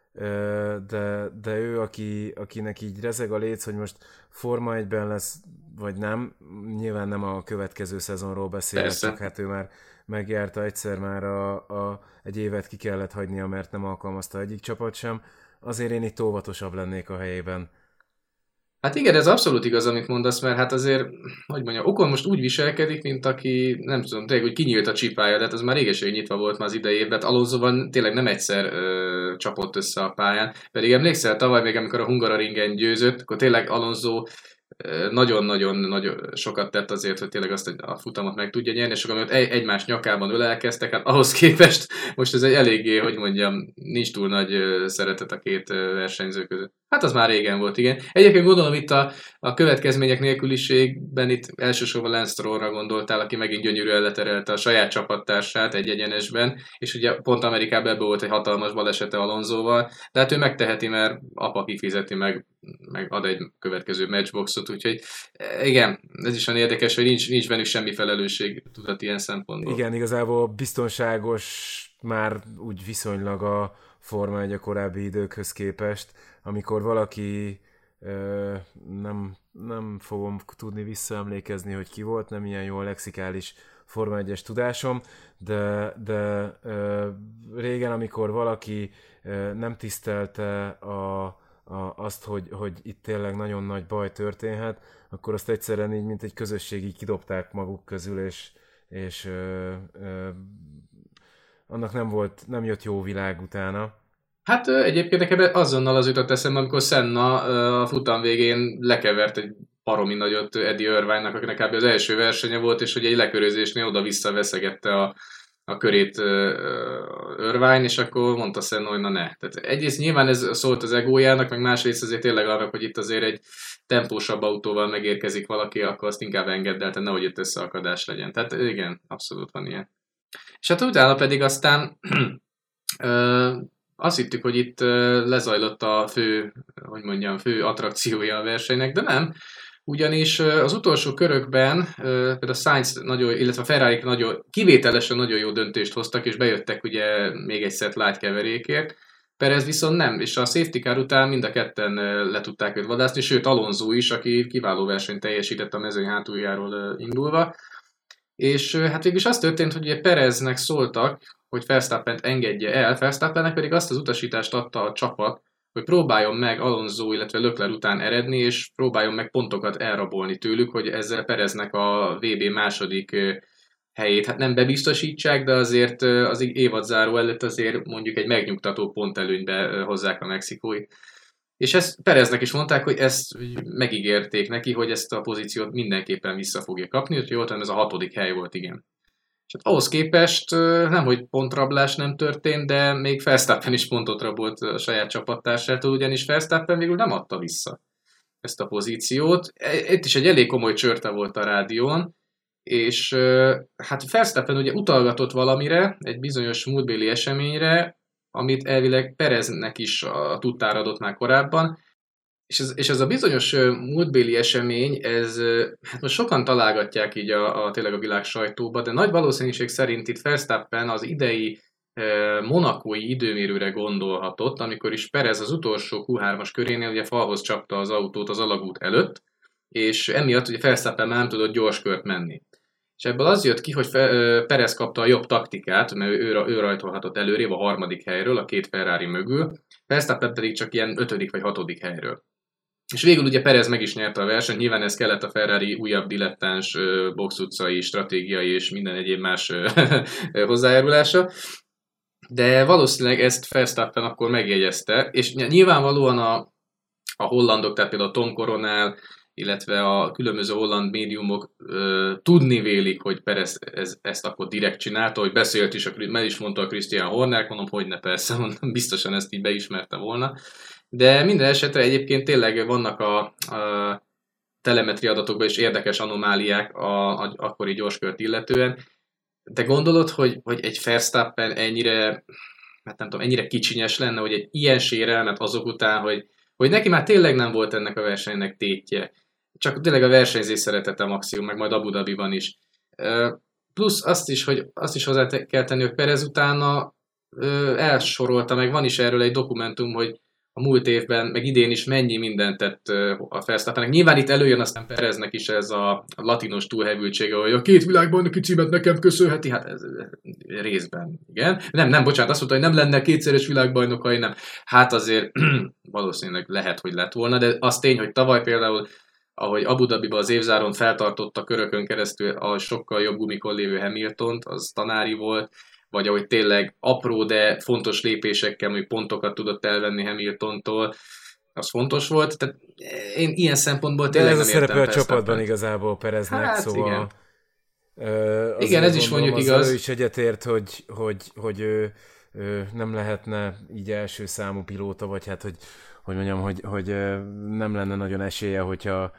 de ő, akinek így rezeg a léc, hogy most Forma 1-ben lesz, vagy nem, nyilván nem a következő szezonról beszélek, csak hát ő már megjárta egyszer, már egy évet ki kellett hagynia, mert nem alkalmazta egyik csapat sem. Azért én itt óvatosabb lennék a helyében. Hát igen, ez abszolút igaz, amit mondasz, mert hát azért, Ocon most úgy viselkedik, mint aki, nem tudom, tényleg, hogy kinyílt a csipája, de hát az már régeség nyitva volt már az idejében, Alonsóval tényleg nem egyszer csapott össze a pályán, pedig emlékszel tavaly még, amikor a Hungaroringen győzött, akkor tényleg Alonso nagyon-nagyon sokat tett azért, hogy tényleg azt a futamot meg tudja nyerni, és akkor egymás nyakában ölelkeztek, hát ahhoz képest most ez egy eléggé, nincs túl nagy szeretet a két versenyző között. Hát az már régen volt, igen. Egyébként gondolom itt a következmények nélküliségben itt elsősorban Lance Strollra gondoltál, aki megint gyönyörűen leterelte a saját csapattársát egy egyenesben, és ugye pont Amerikában ebből volt egy hatalmas balesete Alonsóval, de hát ő megteheti, mert apa kifizeti meg ad egy következő matchboxot, úgyhogy igen, ez is olyan érdekes, hogy nincs bennük semmi felelősség tudat ilyen szempontból. Igen, igazából biztonságos már úgy viszonylag a Forma 1 a korábbi időkhöz képest, amikor valaki nem fogom tudni visszaemlékezni, hogy ki volt, nem ilyen jó lexikális Forma 1-es tudásom, de régen, amikor valaki nem tisztelte azt, hogy itt tényleg nagyon nagy baj történhet, akkor azt egyszerűen így, mint egy közösség így kidobták maguk közül, és annak nem jött jó világ utána. Hát egyébként nekem azonnal az jutott eszembe, amikor Senna a futam végén lekevert egy baromi nagyot Eddie Irvine-nak, akinek kb. Az első versenye volt, és hogy egy lekörözésnél oda-vissza veszegette a körét Irvine, és akkor mondta Senna, hogy na ne. Tehát egyrészt nyilván ez szólt az egójának, meg másrészt azért tényleg arra, hogy itt azért egy tempósabb autóval megérkezik valaki, akkor azt inkább engedd el, tehát nehogy itt összeakadás legyen. Tehát igen, abszolút van ilyen. És hát utána pedig aztán azt hittük, hogy itt lezajlott a fő attrakciója a versenynek, de nem. ugyanis az utolsó körökben például Sainz illetve a Ferrari nagyon kivételesen nagyon jó döntést hoztak, és bejöttek ugye még egy szett light keverékért. Perez viszont nem, és a safety car után mind a ketten le tudták őt vadászni, sőt Alonso is, aki kiváló versenyt teljesített a mezőny hátuljáról indulva. És hát végülis az történt, hogy ugye Pereznek szóltak, hogy Verstappent engedje el, Verstappennek pedig azt az utasítást adta a csapat, hogy próbáljon meg Alonso, illetve Leclerc után eredni, és próbáljon meg pontokat elrabolni tőlük, hogy ezzel Pereznek a VB második helyét hát nem bebiztosítsák, de azért az évadzáró előtt azért mondjuk egy megnyugtató pontelőnybe hozzák a mexikói. És ezt Pereznek is mondták, hogy ezt megígérték neki, hogy ezt a pozíciót mindenképpen vissza fogja kapni, úgyhogy jól tudom, ez a 6. hely volt, igen. És hát ahhoz képest nem, hogy pontrablás nem történt, de még Verstappen is pontot rabolt a saját csapattársától, ugyanis Verstappen végül nem adta vissza ezt a pozíciót. Itt is egy elég komoly csörte volt a rádión, és hát Verstappen ugye utalgatott valamire, egy bizonyos múltbéli eseményre, amit elvileg Pereznek is a tudtára adott már korábban, és ez a bizonyos múltbéli esemény, hát most sokan találgatják így tényleg a világ sajtóba, de nagy valószínűség szerint itt Verstappen az idei monakói időmérőre gondolhatott, amikor is Perez az utolsó Q3-as körénél ugye falhoz csapta az autót az alagút előtt, és emiatt ugye Verstappen már nem tudott gyorskört menni. És ebből az jött ki, hogy Perez kapta a jobb taktikát, mert ő rajtolhatott előrébb a 3. helyről, a 2 Ferrari mögül, Verstappen pedig csak ilyen 5. vagy 6. helyről. És végül ugye Perez meg is nyerte a versenyt, nyilván ez kellett a Ferrari újabb dilettáns boxutcai, stratégiai és minden egyéb más hozzájárulása. De valószínűleg ezt Verstappen akkor megjegyezte, és nyilvánvalóan a hollandok, tehát például a Tom Coronel, illetve a különböző holland médiumok tudni vélik, hogy Perez ezt akkor direkt csinálta, hogy beszélt is, meg is mondta a Christian Horner, mondom, hogy ne persze, mondom, biztosan ezt így beismerte volna. De minden esetre egyébként tényleg vannak a telemetria adatokban is érdekes anomáliák a akkori gyorskört illetően. De gondolod, hogy egy Verstappen ennyire, hát nem tudom, ennyire kicsinyes lenne, hogy egy ilyen sérelmet azok után, hogy neki már tényleg nem volt ennek a versenynek tétje. Csak tényleg a versenyzés szeretete maximum, meg majd Abu Dhabiban is. Plusz azt is hozzá kell tenni, hogy Perez utána elsorolta, meg van is erről egy dokumentum, hogy a múlt évben, meg idén is mennyi mindent tett a Verstappennek. Nyilván itt előjön aztán Pereznek is ez a latinos túlhevültsége, hogy a 2 világbajnoki címet nekem köszönheti, hát ez részben, igen. Nem, bocsánat, azt mondta, hogy nem lenne 2-szeres világbajnokai, nem. Hát azért valószínűleg lehet, hogy lett volna, de az tény, hogy tavaly például, ahogy Abu Dhabiban az évzáron feltartotta körökön keresztül a sokkal jobb gumikon lévő Hamiltont, az tanári volt, vagy ahogy tényleg apró, de fontos lépésekkel, hogy pontokat tudott elvenni Hamiltontól, az fontos volt. Tehát én ilyen szempontból tényleg nem értem. De ez a szerepe a csapatban igazából Pereznek, hát, szóval... Igen, ez is mondjuk igaz. Ő is egyetért, hogy ő nem lehetne így első számú pilóta, vagy hát, hogy mondjam, hogy nem lenne nagyon esélye, hogyha...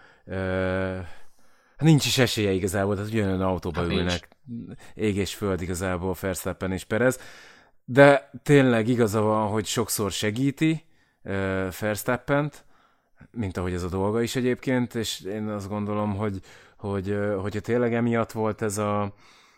Nincs is esélye igazából, tehát ugyanolyan autóba ülnek, ég és föld igazából Verstappen és Perez, de tényleg igaza van, hogy sokszor segíti Verstappent, mint ahogy ez a dolga is egyébként, és én azt gondolom, hogyha tényleg emiatt volt ez a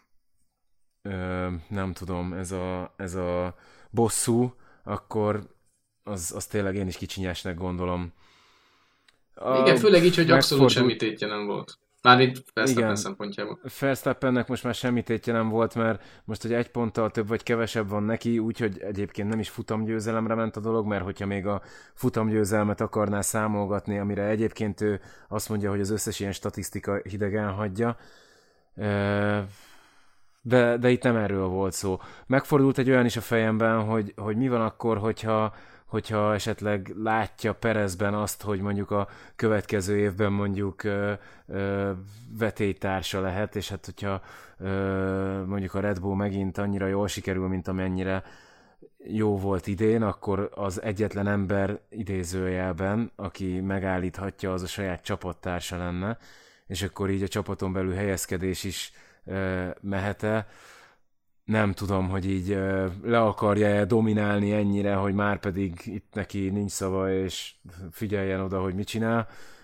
nem tudom, ez a bosszú, akkor az tényleg én is kicsinyesnek gondolom. Igen, főleg így, hogy abszolút semmi tétje nem volt. Mármint Verstappen szempontjából. Verstappennek most már semmi tétje nem volt, mert most, hogy 1 ponttal több vagy kevesebb van neki, úgyhogy egyébként nem is futamgyőzelemre ment a dolog, mert hogyha még a futamgyőzelmet akarná számolgatni, amire egyébként ő azt mondja, hogy az összes ilyen statisztika hidegen hagyja, de itt nem erről volt szó. Megfordult egy olyan is a fejemben, hogy mi van akkor, hogyha esetleg látja Perezben azt, hogy mondjuk a következő évben mondjuk vetélytársa lehet, és hát hogyha mondjuk a Red Bull megint annyira jól sikerül, mint amennyire jó volt idén, akkor az egyetlen ember idézőjelben, aki megállíthatja, az a saját csapattársa lenne, és akkor így a csapaton belül helyezkedés is mehet-e. Nem tudom, hogy így le akarja dominálni ennyire, hogy már pedig itt neki nincs szava, és figyeljen oda, hogy mit csinál,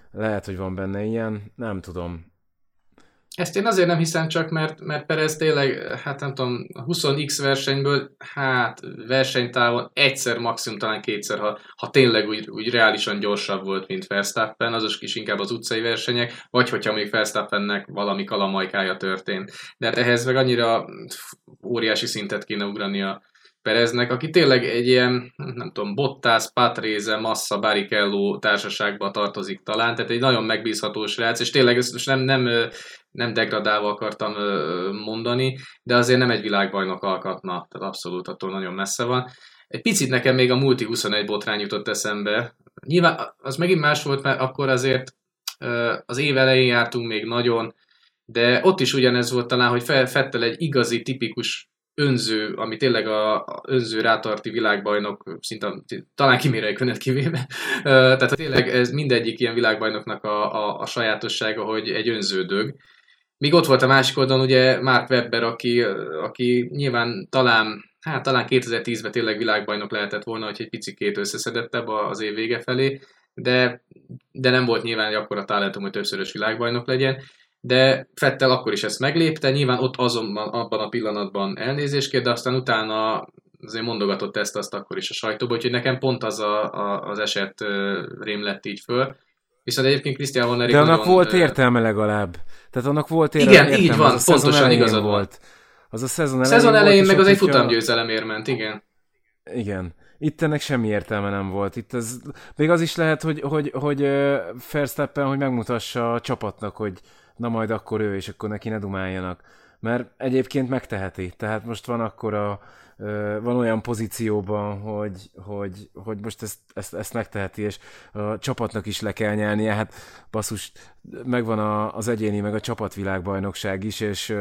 lehet, hogy van benne ilyen, nem tudom. Ezt én azért nem hiszem csak, mert Perez tényleg, hát nem tudom, 20x versenyből, hát versenytávon egyszer, maximum talán kétszer, ha tényleg úgy reálisan gyorsabb volt, mint Verstappen, azok is inkább az utcai versenyek, vagy hogyha még Verstappennek valami kalamajkája történt. De hát ehhez meg annyira óriási szintet kéne ugrani a Pereznek, aki tényleg egy ilyen, nem tudom, Bottas, Patrese, Massa, Barrichello társaságba tartozik talán, tehát egy nagyon megbízható srác, és tényleg ezt most nem degradálva akartam mondani, de azért nem egy világbajnok alkatna, tehát abszolút attól nagyon messze van. Egy picit nekem még a Multi 21 botrány jutott eszembe. Nyilván az megint más volt, mert akkor azért az év elején jártunk még nagyon, de ott is ugyanez volt talán, hogy Vettel egy igazi, tipikus önző, ami tényleg a önző rátarti világbajnok, szinte talán Kimi Räikkönet kivéve. Tehát tényleg ez mindegyik ilyen világbajnoknak a sajátossága, hogy egy önző dög. Míg ott volt a másik oldalon ugye Mark Webber, aki nyilván talán 2010-ben tényleg világbajnok lehetett volna, hogy egy picikét összeszedettebb az év vége felé, de nem volt nyilván akkora talentum, hogy többszörös világbajnok legyen. De Vettel akkor is ezt meglépte, nyilván ott azonban abban a pillanatban elnézést kér, de aztán utána azért mondogatott ezt-azt akkor is a sajtóban, úgyhogy nekem pont az eset rém lett így föl. Viszont egyébként Christian Horner... De annak volt értelme legalább. Tehát annak volt értelme. Igen, így van, pontosan igazad volt. Az a szezon elején meg az egy futamgyőzelemért ment, igen. Igen. Itt ennek semmi értelme nem volt. Itt még az is lehet, hogy Verstappen, hogy megmutassa a csapatnak, hogy na majd akkor ő, és akkor neki ne dumáljanak. Mert egyébként megteheti. Tehát most van olyan pozícióban, hogy most ezt megteheti, és a csapatnak is le kell nyelnie. Hát basszus, megvan az egyéni, meg a csapatvilágbajnokság is, és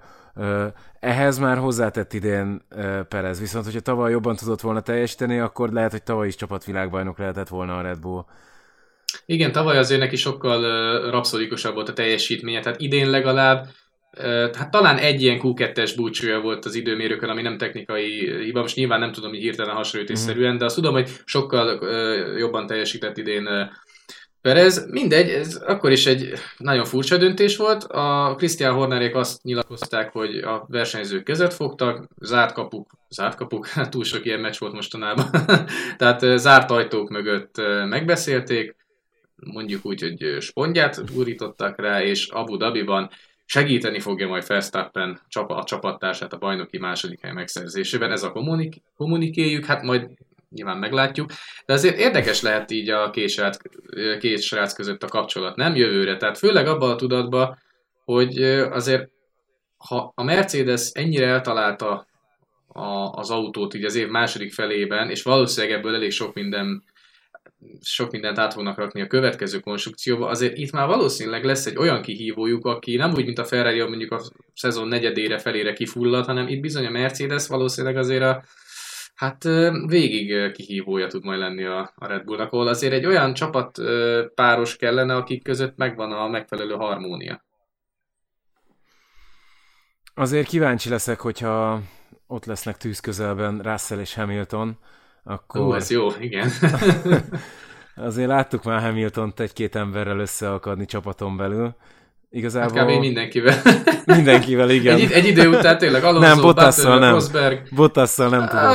ehhez már hozzátett idén Perez. Viszont, hogyha tavaly jobban tudott volna teljesíteni, akkor lehet, hogy tavaly is csapatvilágbajnok lehetett volna a Red Bull. Igen, tavaly azért neki sokkal rapszodikusabb volt a teljesítménye, tehát idén legalább, hát talán egy ilyen Q2-es búcsúja volt az időmérőkön, ami nem technikai hiba, most nyilván nem tudom, hogy hirtelen hasonlítésszerűen, de azt tudom, hogy sokkal jobban teljesített idén Perez. Mindegy, ez akkor is egy nagyon furcsa döntés volt. A Christian Hornerék azt nyilatkozták, hogy a versenyzők kezet fogtak, zárt kapuk, hát túl sok ilyen meccs volt mostanában, tehát zárt ajtók mögött megbeszélték, mondjuk úgy, hogy spondját gurítottak rá, és Abu Dhabiban segíteni fogja majd Verstappen a csapattársát a bajnoki második hely megszerzésében. Ez a kommunikéjük, hát majd nyilván meglátjuk. De azért érdekes lehet így a két srác között a kapcsolat, nem jövőre. Tehát főleg abban a tudatban, hogy azért ha a Mercedes ennyire eltalálta az autót így az év második felében, és valószínűleg ebből elég sok mindent át fognak rakni a következő konstrukcióba, azért itt már valószínűleg lesz egy olyan kihívójuk, aki nem úgy, mint a Ferrari, mondjuk a szezon negyedére felére kifullad, hanem itt bizony a Mercedes valószínűleg azért végig kihívója tud majd lenni a Red Bullnak, ahol azért egy olyan csapat páros kellene, akik között megvan a megfelelő harmónia. Azért kíváncsi leszek, hogyha ott lesznek tűz közelben Russell és Hamilton, akkor... ez jó, igen. Azért láttuk már Hamiltont egy-két emberrel összeakadni csapaton belül. Igazából... Hát kb. Mindenkivel. Mindenkivel, igen. Egy idő után tényleg Alonso, nem, Bottasszal nem. Rosberg. Bottasszal nem tudom.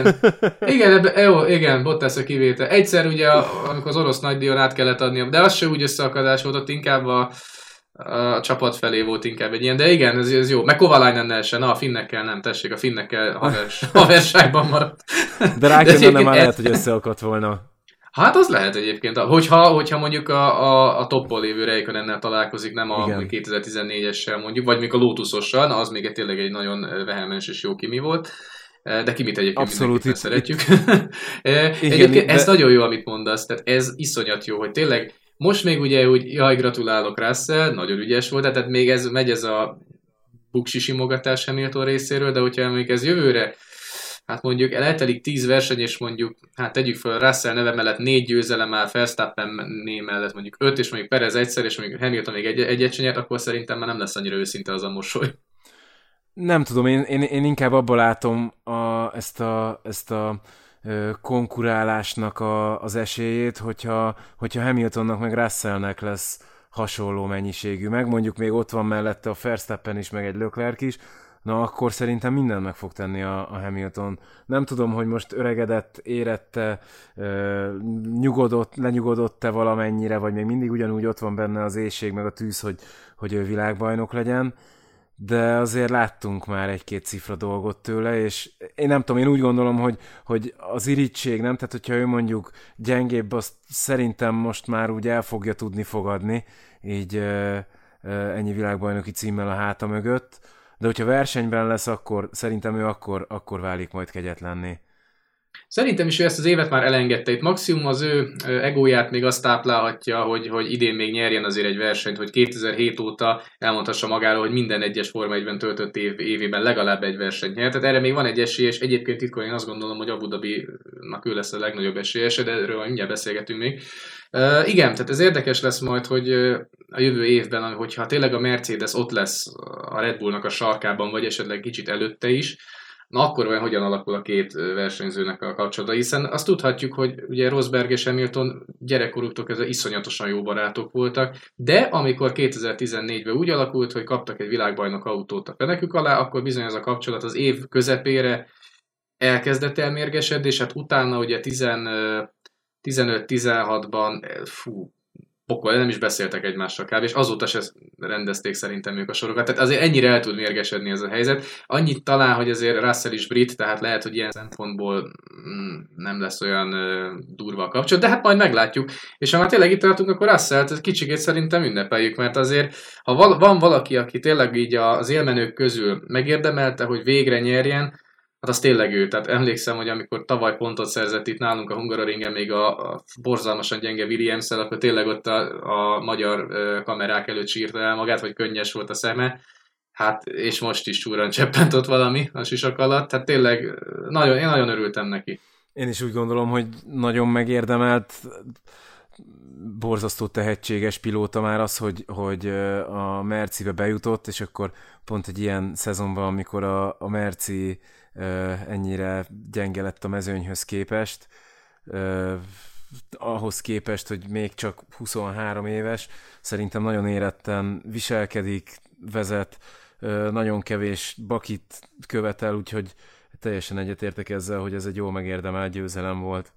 Igen, Bottas a kivétel. Egyszer ugye, amikor az orosz nagydíjon át kellett adnia, de az se úgy összeakadás volt, ott inkább a csapat felé volt inkább egy ilyen, de igen, ez jó. Meg Kovalainennel se, a finnekkel nem, tessék, a finnekkel haverságban maradt. De Räikkönen már lehet, hogy összeakadt volna. Hát az lehet egyébként, hogyha mondjuk a toppon lévő Räikkönennel találkozik, nem a 2014-essel mondjuk, vagy még a Lotusossal, az még tényleg egy nagyon vehemens és jó Kimi volt. De Kimit egyébként abszolút szeretjük. Egyébként ez nagyon jó, amit mondasz, tehát ez iszonyat jó, hogy tényleg most még ugye úgy, gratulálok Russell, nagyon ügyes volt, tehát még megy ez a buksi simogatás Hamilton részéről, de hogyha még ez jövőre, hát mondjuk eltelik 10 verseny, és mondjuk, hát tegyük fel Russell neve mellett 4 győzelem áll, Verstappen-né mellett mondjuk 5, és mondjuk Perez egyszer, és mondjuk Hamilton még egyet se nyert, akkor szerintem már nem lesz annyira őszinte az a mosoly. Nem tudom, én inkább abban látom ezt a konkurálásnak az esélyét, hogyha Hamiltonnak meg Russellnek lesz hasonló mennyiségű meg, mondjuk még ott van mellette a Verstappen is, meg egy Leclerc is, na akkor szerintem mindent meg fog tenni a Hamilton. Nem tudom, hogy most öregedett, érette, lenyugodott-e valamennyire, vagy még mindig ugyanúgy ott van benne az éhség, meg a tűz, hogy ő világbajnok legyen, de azért láttunk már egy-két cifra dolgot tőle, és én nem tudom, én úgy gondolom, hogy az irigység, nem? Tehát, hogyha ő mondjuk gyengébb, azt szerintem most már úgy el fogja tudni fogadni, így ennyi világbajnoki címmel a háta mögött, de hogyha versenyben lesz, akkor szerintem ő akkor válik majd kegyetlenné. Szerintem is ő ezt az évet már elengedte. Itt maximum az ő egóját még azt táplálhatja, hogy idén még nyerjen azért egy versenyt, hogy 2007 óta elmondhassa magáról, hogy minden egyes Forma 1-ben töltött évében legalább egy versenyt nyert. Tehát erre még van egy esély, és egyébként titkon én azt gondolom, hogy Abu Dhabi-nak ő lesz a legnagyobb esélyese, de erről mindjárt beszélgetünk még. Igen, tehát ez érdekes lesz majd, hogy a jövő évben, hogyha tényleg a Mercedes ott lesz a Red Bullnak a sarkában, vagy esetleg kicsit előtte is, na akkor olyan hogyan alakul a két versenyzőnek a kapcsolata, hiszen azt tudhatjuk, hogy ugye Rosberg és Hamilton gyerekkoruktól kezdve iszonyatosan jó barátok voltak, de amikor 2014-ben úgy alakult, hogy kaptak egy világbajnok autót a fenekük alá, akkor bizony ez a kapcsolat az év közepére elkezdett elmérgesedni, és hát utána ugye 15-16-ban pokol, nem is beszéltek egymással kb. És azóta se rendezték szerintem ők a sorokat. Tehát azért ennyire el tud mérgesedni ez a helyzet. Annyit talán, hogy azért Russell is brit, tehát lehet, hogy ilyen szempontból nem lesz olyan durva a kapcsolat, de hát majd meglátjuk. És ha már tényleg itt tartunk, akkor Russellt kicsikét szerintem ünnepeljük, mert azért, ha van valaki, aki tényleg így az élmenők közül megérdemelte, hogy végre nyerjen, hát az tényleg ő. Tehát emlékszem, hogy amikor tavaly pontot szerzett itt nálunk a Hungaroringen még a borzalmasan gyenge Williams-el, akkor tényleg ott a magyar kamerák előtt sírta el magát, vagy könnyes volt a szeme. Hát, és most is csúran cseppent ott valami a sisak alatt. Hát tényleg én nagyon örültem neki. Én is úgy gondolom, hogy nagyon megérdemelt, borzasztó tehetséges pilóta már az, hogy a Mercibe bejutott, és akkor pont egy ilyen szezonban, amikor a Merci ennyire gyenge lett a mezőnyhöz képest, ahhoz képest, hogy még csak 23 éves, szerintem nagyon éretten viselkedik, vezet, nagyon kevés bakit követel, úgyhogy teljesen egyetértek ezzel, hogy ez egy jól megérdemelt győzelem volt.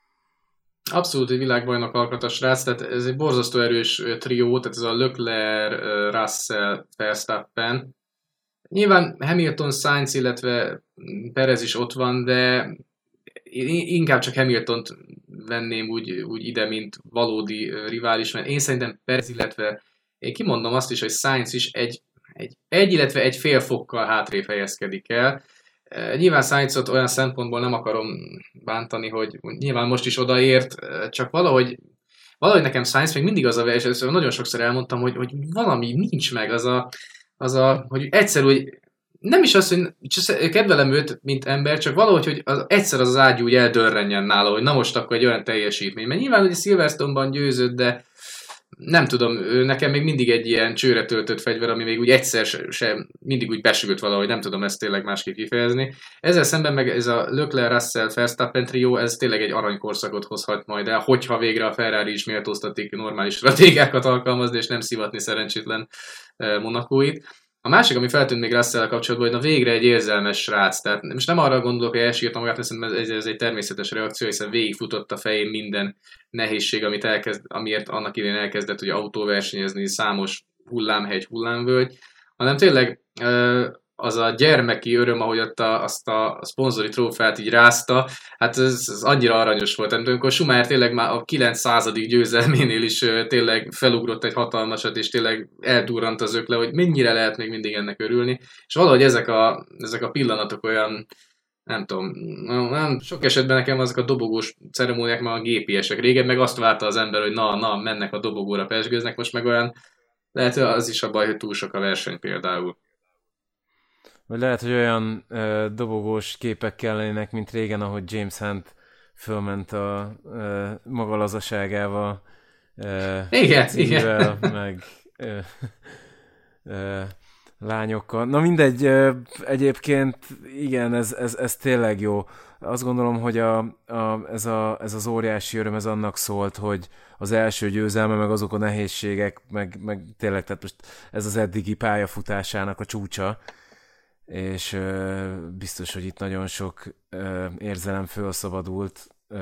Abszolút egy világbajnok alkat srác, tehát ez egy borzasztó erős trió, tehát ez a Leclerc, Russell, Verstappen. Nyilván Hamilton, Sainz, illetve Perez is ott van, de inkább csak Hamiltont venném úgy ide, mint valódi rivális, mert én szerintem Perez, illetve én kimondom azt is, hogy Sainz is illetve egy fél fokkal hátrébb helyezkedik el. Nyilván Sainzot olyan szempontból nem akarom bántani, hogy nyilván most is odaért, csak valahogy nekem Sainz még mindig az a verseny, és nagyon sokszor elmondtam, hogy valami nincs meg, hogy egyszer úgy, nem is az, hogy kedvelem őt, mint ember, csak valahogy, hogy egyszer az ágyú úgy eldörrenjen nála, hogy na most akkor egy olyan teljesítmény. Mert nyilván, hogy Silverstone-ban győzött, de nem tudom, nekem még mindig egy ilyen csőre töltött fegyver, ami még úgy egyszer sem mindig úgy besült valahogy, nem tudom ezt tényleg másképp kifejezni. Ezzel szemben meg ez a Leclerc, Russell, Verstappen trió, ez tényleg egy aranykorszakot hozhat majd el, hogyha végre a Ferrari is méltóztatik normális stratégiákat alkalmazni, és nem szivatni szerencsétlen Monakóit. A másik, ami feltűnt még Russell-el kapcsolatban, hogy na végre egy érzelmes srác. Tehát most nem arra gondolok, hogy elsírta magát, hiszen ez egy természetes reakció, hiszen végigfutott a fején minden nehézség, amiért annak idején elkezdett, hogy autóversenyezni, számos hullámhegy, hullámvölgy, hanem tényleg az a gyermeki öröm, ahogy ott azt a szponzori trófeát így rázta, hát ez annyira aranyos volt. Amikor Schumacher tényleg már a 900. győzelménél is tényleg felugrott egy hatalmasat, és tényleg eldurrant az ökle, hogy mennyire lehet még mindig ennek örülni. És valahogy ezek a pillanatok olyan, nem tudom, nem, sok esetben nekem azok a dobogós ceremóniák már a gépiesek. Régen meg azt várta az ember, hogy na, mennek a dobogóra, pezsgőznek, most meg olyan, lehet, hogy az is a baj, hogy túl sok a verseny például. Vagy lehet, hogy olyan dobogós képek kellenének, mint régen, ahogy James Hunt fölment a maga lazaságával. Igen. Meg lányokkal. Na mindegy, egyébként igen, ez tényleg jó. Azt gondolom, hogy ez az óriási öröm, ez annak szólt, hogy az első győzelme, meg azok a nehézségek, meg tényleg, tehát most ez az eddigi pályafutásának a csúcsa, és biztos, hogy itt nagyon sok érzelem felszabadult.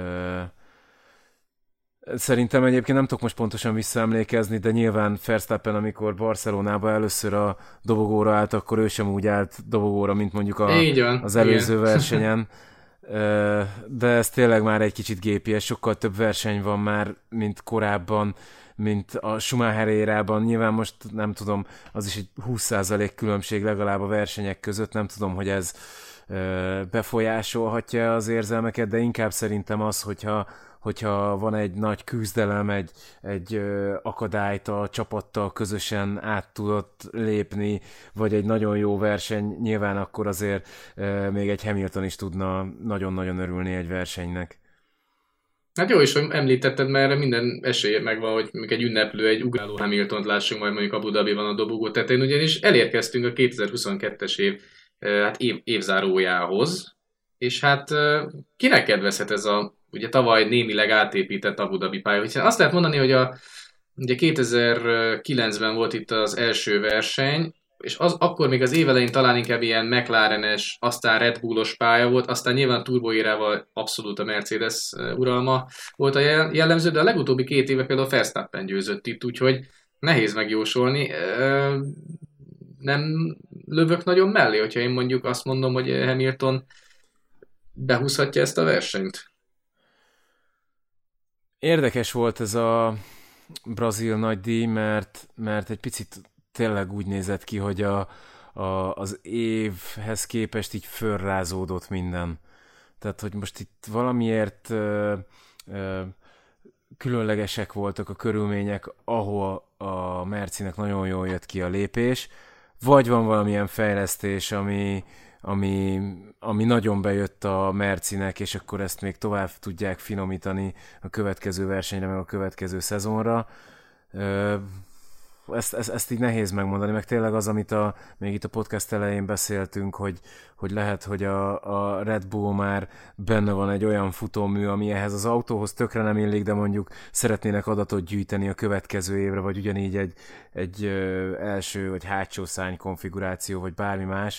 Szerintem egyébként nem tudok most pontosan visszaemlékezni, de nyilván Verstappen, amikor Barcelonába először a dobogóra állt, akkor ő sem úgy állt dobogóra, mint mondjuk az előző versenyen. De ez tényleg már egy kicsit gépies, sokkal több verseny van már, mint korábban, mint a Schumacher érában. Nyilván most nem tudom, az is egy 20% különbség legalább a versenyek között, nem tudom, hogy ez befolyásolhatja az érzelmeket, de inkább szerintem az, hogyha van egy nagy küzdelem, egy akadályt a csapattal közösen át tudott lépni, vagy egy nagyon jó verseny, nyilván akkor azért még egy Hamilton is tudna nagyon-nagyon örülni egy versenynek. Hát jó is, hogy említetted, mert erre minden esélye megvan, hogy még egy ünneplő, egy ugráló Hamiltont lássunk majd mondjuk Abu Dhabiban a dobogó tetején, ugyanis elérkeztünk a 2022-es év évzárójához, és hát kinek kedvezhet ez a ugye tavaly némileg átépített Abu Dhabi pálya. Hiszen azt lehet mondani, hogy ugye 2009-ben volt itt az első verseny, és akkor még az év elején talán inkább ilyen McLaren-es, aztán Red Bullos pálya volt, aztán nyilván turboérával abszolút a Mercedes uralma volt a jellemző, de a legutóbbi 2 éve például Verstappen győzött itt, úgyhogy nehéz megjósolni. Nem lövök nagyon mellé, hogyha én mondjuk azt mondom, hogy Hamilton behúzhatja ezt a versenyt. Érdekes volt ez a brazil nagydíj, mert egy picit tényleg úgy nézett ki, hogy az évhez képest így fölrázódott minden. Tehát, hogy most itt valamiért különlegesek voltak a körülmények, ahol a Mercinek nagyon jól jött ki a lépés, vagy van valamilyen fejlesztés, ami nagyon bejött a Mercinek, és akkor ezt még tovább tudják finomítani a következő versenyre, meg a következő szezonra. Ezt így nehéz megmondani, meg tényleg az, amit még itt a podcast elején beszéltünk, hogy lehet, hogy a Red Bull már benne van egy olyan futómű, ami ehhez az autóhoz tökre nem illik, de mondjuk szeretnének adatot gyűjteni a következő évre, vagy ugyanígy egy első vagy hátsó szárny konfiguráció, vagy bármi más.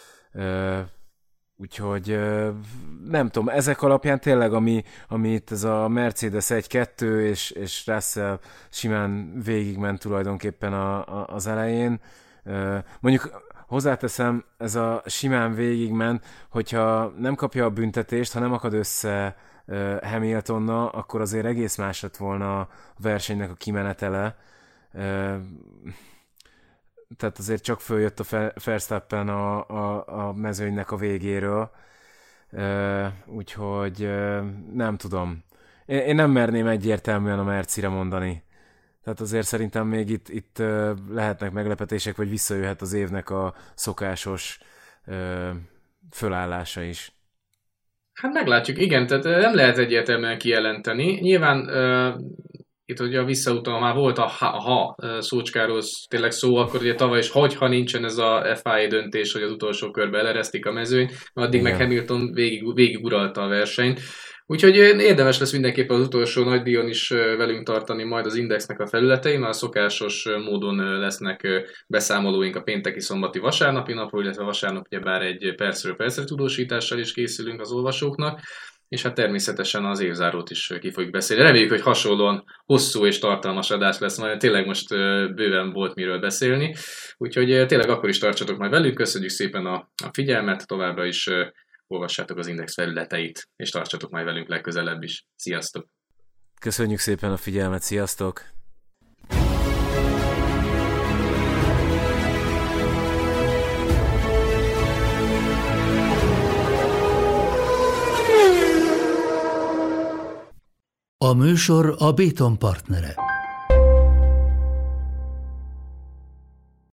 Úgyhogy nem tudom, ezek alapján tényleg, ami itt ez a Mercedes 1-2 és Russell simán végigment tulajdonképpen az elején. Mondjuk hozzáteszem, ez a simán végigment, hogyha nem kapja a büntetést, ha nem akad össze Hamiltonnal, akkor azért egész más lett volna a versenynek a kimenetele. Tehát azért csak följött a Verstappen a mezőnynek a végéről, úgyhogy nem tudom. Én nem merném egyértelműen a Mercire mondani. Tehát azért szerintem még itt lehetnek meglepetések, vagy visszajöhet az évnek a szokásos fölállása is. Hát meglátjuk, igen, tehát nem lehet egyértelműen kijelenteni. Nyilván itt ugye a visszautalom már volt ha szócskáról tényleg szó, akkor ugye tavaly is, hogyha nincsen ez a FIA döntés, hogy az utolsó körbe eleresztik a mezőnyt, addig igen. Meg Hamilton végig uralta a versenyt. Úgyhogy érdemes lesz mindenképpen az utolsó nagydíjon is velünk tartani majd az Indexnek a felületein, mert a szokásos módon lesznek beszámolóink a pénteki, szombati, vasárnapi napról, illetve vasárnap ugyebár egy percről percre tudósítással is készülünk az olvasóknak, és hát természetesen az évzárót is ki fogjuk beszélni. Reméljük, hogy hasonlóan hosszú és tartalmas adás lesz, majd tényleg most bőven volt miről beszélni, úgyhogy tényleg akkor is tartsatok majd velünk, köszönjük szépen a figyelmet, továbbra is olvassátok az Index felületeit, és tartsatok majd velünk legközelebb is. Sziasztok! Köszönjük szépen a figyelmet, sziasztok! A műsor a Béton partnere.